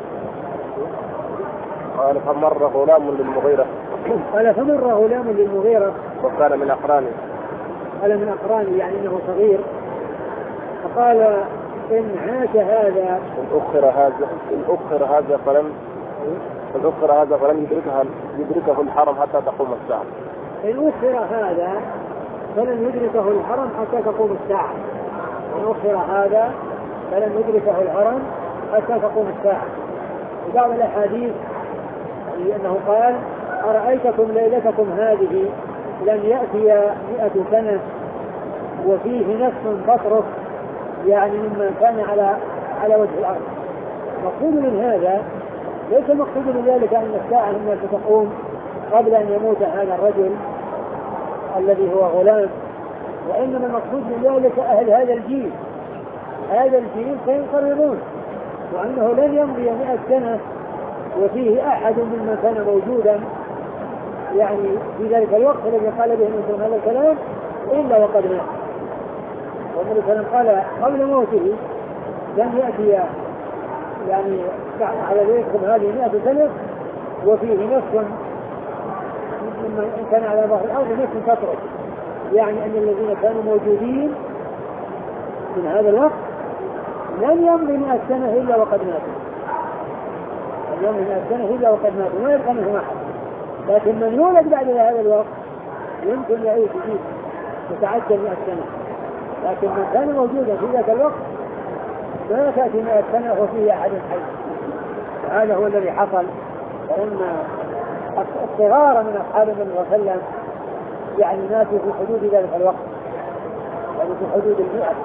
قال فمر غلام للمغيرة قال فمر غلام للمغيرة وكان من أقرانه قال من أقرانه يعني أنه صغير، فقال إن عاش هذا إن أخر هذا إن أخر هذا فلم إن أخر هذا فلم يدركها يدركه الحرم حتى تقوم الساعة. إن أخر هذا فلن يدركه الحرم حتى تقوم الساعة. إن أخر هذا فلن يدركه الحرم حتى تقوم الساعة. وبعض الأحاديث أنه قال أرأيتكم ليلتكم هذه لم يأتي مئة سنة وفيه نفس تطرق يعني ممن كان على على وجه الأرض. مقصود من هذا ليس مقصود من ذلك أن الساعة إنها ستقوم قبل أن يموت هذا الرجل الذي هو غلام، وإنما المقصود من ذلك أهل هذا الجيل هذا الجيل سينقرضون، وأنه لن يمضي مئة سنة وفيه أحد ممن كان موجودا يعني في ذلك الوقت الذي قال به مثل هذا الكلام إلا وقد مات. والنبي صلى الله عليه وسلم قال قبل موته لن يأتي يعني على ذلكم هذه مئة سنة وفيه نفس ممن كان على ظهر الأرض نفس تترك، يعني أن الذين كانوا موجودين من هذا الوقت لن يمضي مئة سنة إلا وقد ماتوا لن يمضي مئة سنة إلا وقد ماتوا ما يبقى منهم أحد. لكن من يولد بعد هذا الوقت يمكن يعيش فيه يتعدى مئة سنة، لكن من كان موجودا في ذاك الوقت ما تأتي مئة سنة وفيه أحد حي. هذا هو الذي حصل، فإن الصغار من أصحاب النبي صلى الله عليه وسلم يعني ماتوا في حدود ذلك الوقت، يعني في حدود المئة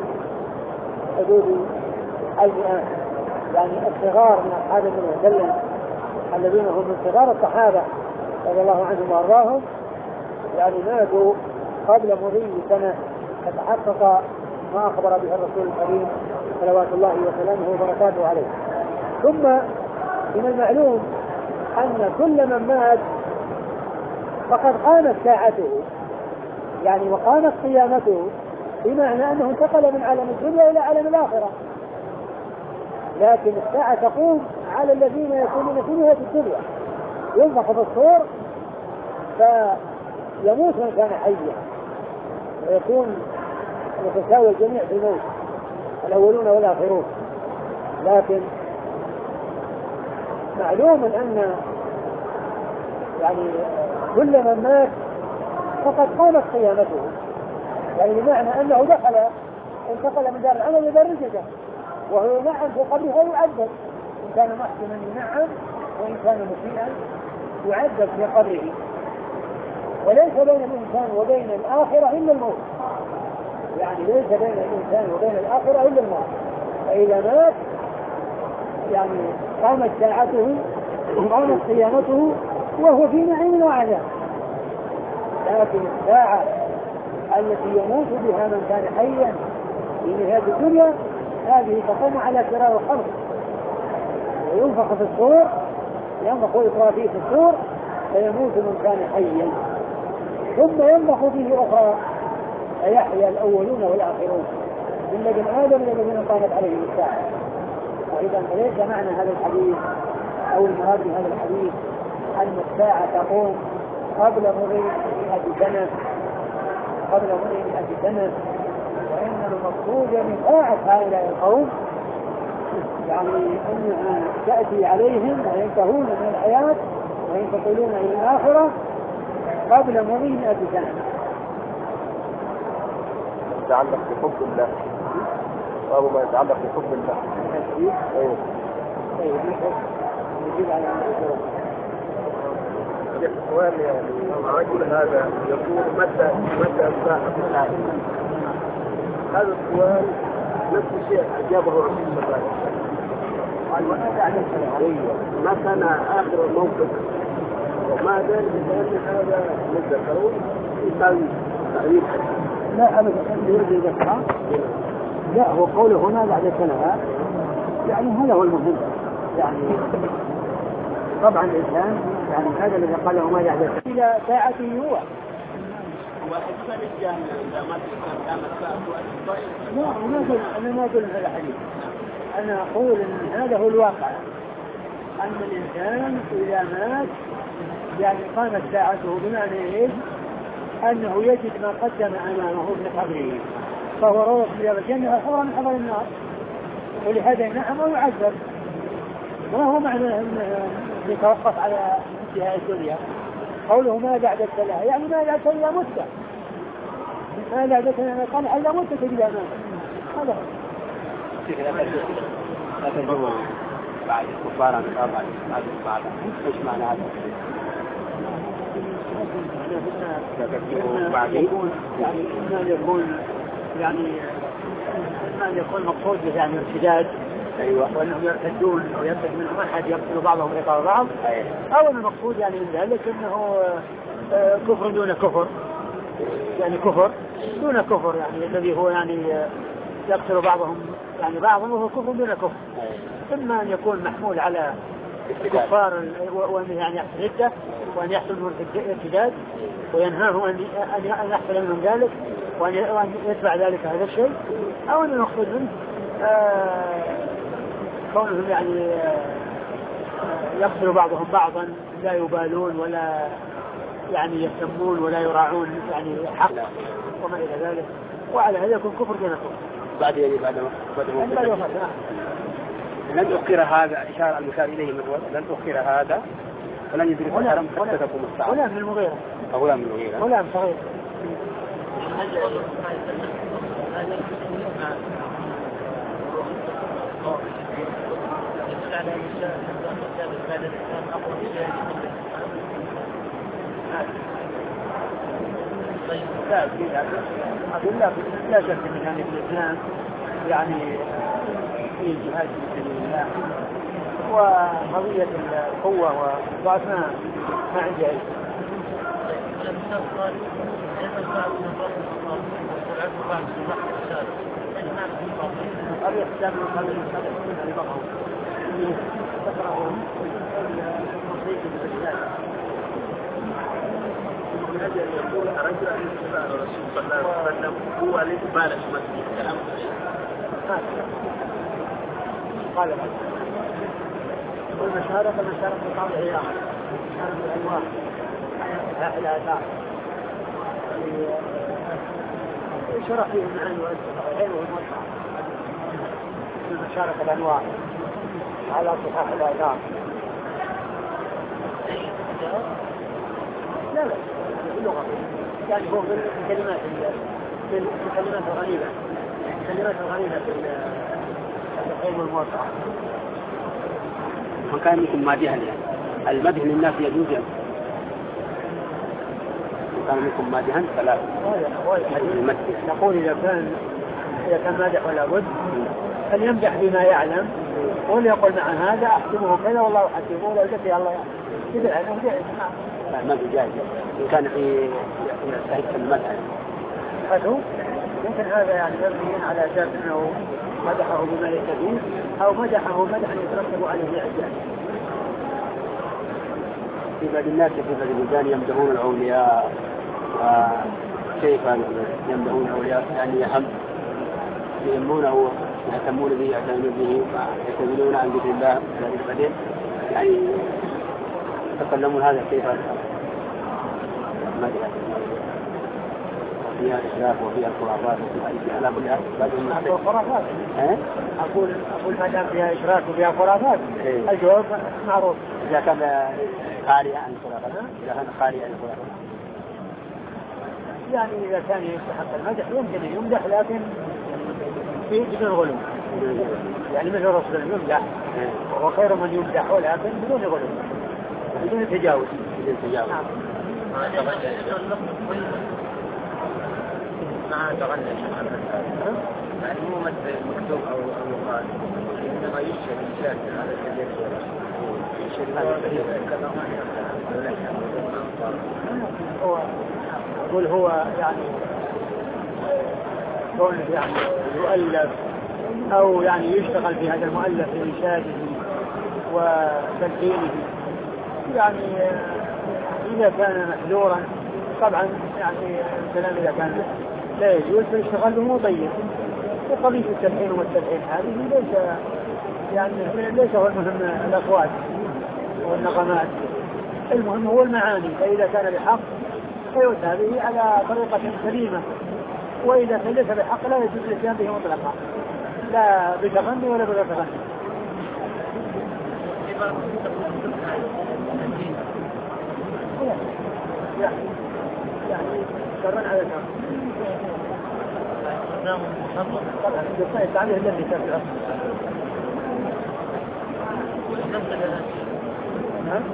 حدود المئات، يعني الصغار من أصحاب النبي صلى الله عليه وسلم الذين هم من صغار الصحابة رضي الله عنهم وأرضاهم يعني ماتوا قبل مضي سنة فتحقق ما أخبر به الرسول الكريم صلوات الله وسلامه وبركاته عليه. ثم من المعلوم أن كل من مات فقد قامت ساعته يعني وقامت قيامته، بمعنى أنه انتقل من عالم الدنيا إلى عالم الآخرة، لكن الساعة تقوم على الذين يكونون في نهاية الدنيا. ينفخ في الصور فيموت من كان حيا ويكون يتساوى الجميع في الموت الأولون والآخرون. لكن معلوم أن يعني كل من مات فقد قامت قيامته، يعني بمعنى أنه دخل انتقل من دار العمل إلى الرجل وهو ينعم في قبره يعذب، إن كان محسنا ينعم وإن كان مسيئا يعذب في قبره. وليس بين الإنسان وبين الآخرة إلا الموت، يعني ليس بين الإنسان وبين الآخرة إلا الموت. فإذا مات يعني قامت ساعته قامت قيامته وهو في نعيم وعذاب. لكن الساعة التي يموت بها من كان حيا في نهاية الدنيا هذه تقوم على فراغ الخلق، وينفخ في الصور ينفخ إسرافيل في الصور فيموت من كان حيا ثم ينفخ فيه أخرى فيحيا الأولون والآخرون من لدن آدم إلى الذين قامت عليهم الساعة. وإذا فليس معنى هذا الحديث أو المراد بهذا الحديث أن الساعة تقوم قبل مضي مئة سنة قبل مضي مئة سنة، وإنما المقصود من ساعة هؤلاء القوم يعني أنها تأتي عليهم وينتهون من الحياة وينتقلون إلى الآخرة قبل مضي مئة سنة. يتعلق بحب الله، باب ما يتعلق بحب الله. ايوه طيب نجيب على السؤال يعني الرجل هذا يقول متى متى الساعة الساعة هذا السؤال نفس الشيء أجابه الرسول صلى الله عليه وسلم. متى آخر الموقف وما ذلك لأن هذا متذكرون يساوي تعريف لا أبدا يرجع ذكرى لا هو قوله هنا بعد السنة يعني هذا هو المهم. يعني طبعا الإنسان يعني هذا الذي قاله ما بعد السنة إلى ساعته هو. لا أنا أقول أنا ما أقول هذا الحديث. أنا أقول أن هذا هو الواقع، أن الإنسان إذا مات يعني قامت ساعته بمعنى إيش؟ أنه يجد ما قدم أمامه في قبره، فهو روض من رياض الجنة حورا من حضر النار، ولهذا ينعم ويعذب. ما هو معنى أنه يتوقف على انتهاء الدنيا؟ قوله ما بعد الصلاة يعني ما بعد الصلاة مدة، ما بعد الصلاة قال ألا مدة تجد أمامه. هذا لا تجمع بعد الكفار عن بعد بعد بعد ايش معنى هذا؟ يكون يعني ما يكون يعني ما يكون مقصود به يعني ارتداد، ايوه، وانهم يرتدون او يرتد منهم احد يقتل بعضهم ويقتل بعض، او المقصود يعني من ذلك انه كفر دون كفر، يعني كفر دون كفر، يعني الذي هو يعني يقتل بعضهم يعني بعضهم وهو كفر دون كفر. إما أن يكون محمول على الكفار وأن يعني يحصل ردة وأن يحصل منهم ارتداد وينهاهم أن أن يحصل منهم ذلك وأن يتبع ذلك هذا الشيء، أو أن نأخذ منه كونهم يعني يقتل بعضهم بعضا لا يبالون ولا يعني يهتمون ولا يراعون يعني حق وما إلى ذلك، وعلى هذا يكون كفر دون كفر. بعد يعني بعد بعد وفاة لن أخر هذا إشارة المشار إليه من هو لن أخر هذا ولن يدرك الحرم حتى تقوم الساعة. ولا من المغيرة ولا من المغيرة ولا من صغير. لا أقول لا لا شك من يعني الإسلام يعني في الجهاد في سبيل الله وقضية القوة وضعف ما ما عندي علم. قال يحتاج من قبل المسلمين لبقوا تقرأوا المصريك بالإسلام. من أجل يقول رجل أن يتبع الرسول صلى الله عليه وسلم هو لإقبال المسجد كلام قال والمشارق المشارق بقاع العيار مشارق الأنوار الآثار شرح فيه المعاني والصحيحين والموسع المشارق الأنوار على صحاح الآثار. لا لا اللغة يعني هو في الكلمات في الكلمات الغريبة الكلمات الغريبة في الصحيحين والموسع. وكان يكون مادحا يعني المدح للناس يجوز يعني وكان يكون مادحا فلا نقول إذا كان إذا كان مادح ولا بد فليمدح بما يعلم وليقول مع هذا أحسبه كذا والله أحسبه ولا ذكي الله كذا أنه جائز. لا ما في جائز إن كان في يستحق المدح هذا يمكن هذا يعني مبني على أساس أنه مدحه بما يستفيد أو مدحه مدحا يترتب عليه الإعجاب. في بعض الناس في بعض البلدان يمدحون الأولياء وكيف يمدحون الأولياء يعني يهم يهمونه يهتمون به يعتنون به ويعتمدون عن ذكر الله بعدين يعني يتكلمون هذا كيف مدح فيها إشراف وفيها الخرافات وفيها كل هذا الخرافات أقول أقول ما دام فيها إشراك وفيها خرافات الجواب معروف. إذا كان خالي عن الخرافات إذا كان خالي عن الخرافات يعني إذا كان يستحق المدح يمكن أن يمدح لكن في بدون غلو يعني مثل رسول يمدح وهو خير من يمدح ولكن بدون غلو بدون تجاوز بدون تجاوز. ما تغنى يعني مو مثل مكتوب أو مقال إنما يشهد الشاهد على الذي هو يقول هو يعني كونه يعني يؤلف أو يعني يشتغل في هذا المؤلف في إنشاده وتلحينه، يعني إذا كان محذورا طبعا يعني الكلام إذا كان لا يجوز فيشتغل به طيب. وقضية التلحين والتلحين هذه ليس يعني ليس هو المهم الأصوات والنغمات، المهم هو المعاني. فإذا كان بحق فيؤتى به على طريقة سليمة، وإذا كان ليس بحق لا يجوز الاتيان به مطلقا، لا بتغني ولا بغير تغني. يعني يعني كرن على كرن طبعا الصيد عليه الذي تبعه. نعم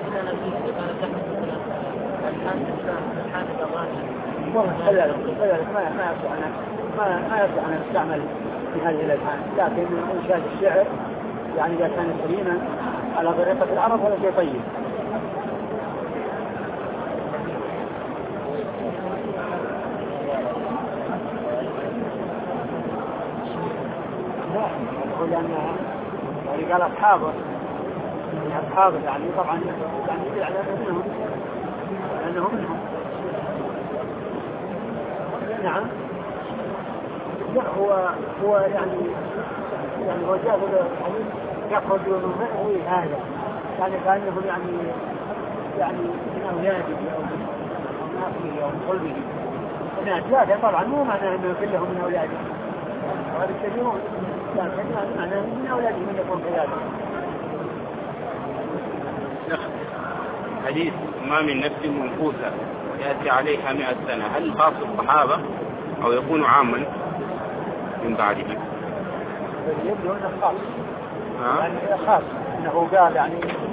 والله كذلك كذلك ما ما يصح أن ما ما يصح أن نستعمل في هذه الألحان، لكن إنشاد الشعر يعني إذا كان سليما على طريقة العرب هذا شيء طيب. يقول أنها يعني قال أصحابه يعني أصحابه يعني طبعا يعني يدل منهم لأنهم منهم. نعم لا هو هو يعني يعني هو جاء يخرج من مأوي هذا يعني كأنهم يعني يعني من أولاده أو من أخيه أو من قلبه هناك، لكن طبعا مو معناه أنه كلهم من أولاده هذا الكثيرون، لكن معناه من أولاده من يكون كذلك. حديث ما من نفس منفوسة يأتي عليها مئة سنة، هل خاص الصحابة أو يكون عاما من بعدهم؟ يبدو أنه خاص يعني خاص أنه قال يعني